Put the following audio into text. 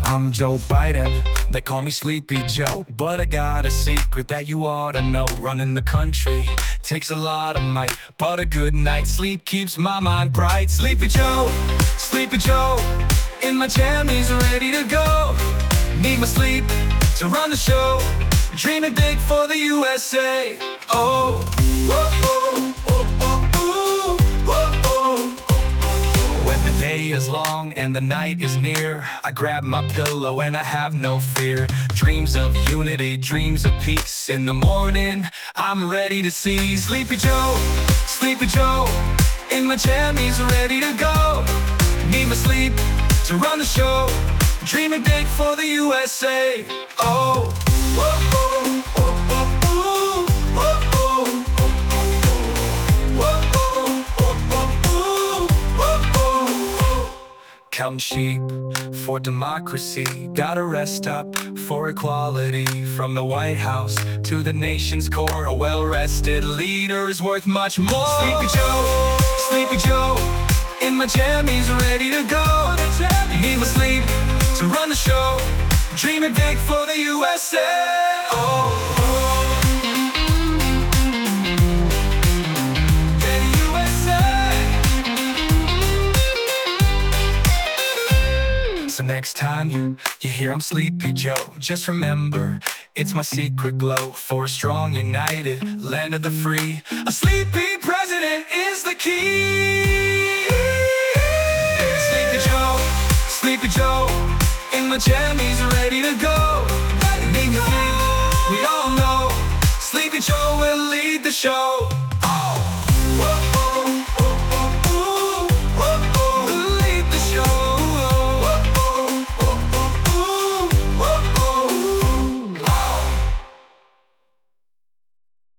I'm Joe Biden, they call me Sleepy Joe. But I got a secret that you ought to know. Running the country takes a lot of might, but a good night's sleep keeps my mind bright. Sleepy Joe, in my jammies ready to go. Need my sleep to run the show, dreaming big for the USA. Oh, whoa, oh, oh, oh, oh, whoa, oh. When the day is long and the night is near, I grab my pillow and I have no fear. Dreams of unity, dreams of peace. In the morning, I'm ready to see Sleepy Joe, in my jammies ready to go. Need my sleep to run the show, dreaming big for the USA. Oh, whoa, oh, oh, oh, oh, whoa, oh, whoa, oh, oh, oh, oh. Counting sheep for democracy, gotta rest up for equality. From the White House to the nation's core, a well-rested leader is worth much more. Sleepy Joe, in my jammies ready to go. Need my sleep to run the show, dreaming big for the USA. Oh, yeah, the USA. So next time you hear I'm Sleepy Joe, just remember it's my secret glow for a strong, united land of the free. A sleepy president is the key. Sleepy Joe, in my jammies ready to go. Need me sleep, we all know Sleepy Joe will lead the show.